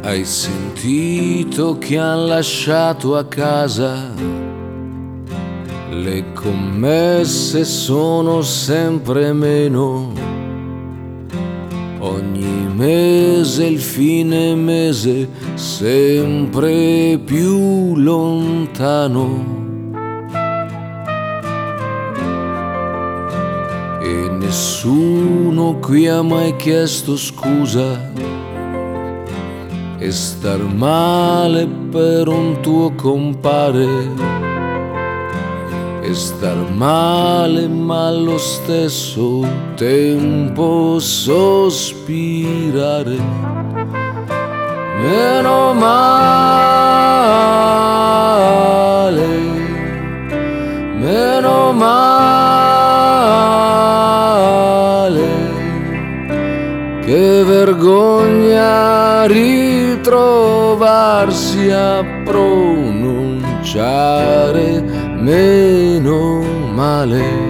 Hai sentito che han lasciato a casa? Le commesse sono sempre meno. Ogni mese il fine mese sempre più lontano. E nessuno qui ha mai chiesto scusa. E star male per un tuo compare, e star male ma allo stesso tempo sospirare. Meno male, meno male, che vergogna ritrovarsi a pronunciare meno male.